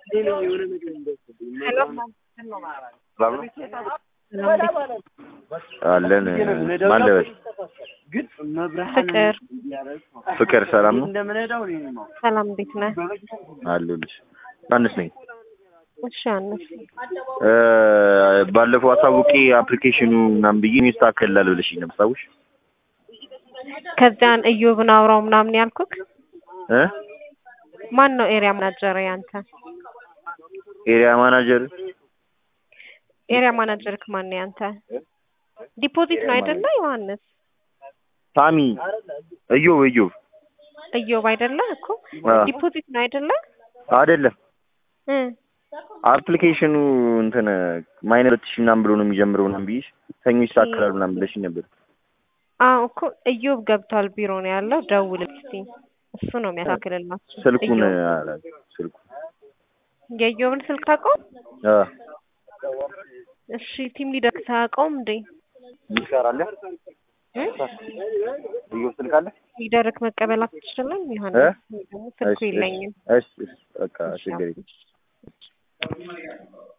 አለን ማለበት ፍቅር ሰላም ነው። ሰላም እንዴት ነህ? አለሁልሽ። አንስ ነኝ። እሺ አንስ ባለፈው አሳውቄ አፕሊኬሽኑ ምናምን ብዬ ሚስተካከላል ብለሽኝ ነው የምታውሽ? ከዛን እዮብን አውራው ምናምን ያልኩክ ማን ነው ኤሪያ ማናጀር? ያንተ ኤሪያ ማናጀርክ ማን ነው ያንተ? ዲፖዚት ነው አይደለ ዮሐንስ? ሳሚ እዮብ አይደለ እኮ ዲፖዚት ነው አይደለ? አይደለም አፕሊኬሽኑ እንትን ማይነር ምናምን ብሎ ነው የሚጀምረው ምናምን ብዬሽ ሰኞ ይሳካላል ምናምን ብለሽኝ ነበር። እኮ እዮብ ገብቷል ቢሮ ነው ያለው። ደውል እስቲ እሱ ነው የሚያሳክልላችሁ። ስልኩን የእዮብን ስልክ ታውቀው? እሺ ቲም ሊደር ታውቀውም እንዴ? ይሰራል እዮብ ስልክ አለ ሊደርክ መቀበል አትችልም? ይሆን ደግሞ ስልኩ የለኝም። እሺ በቃ ችግር የለም።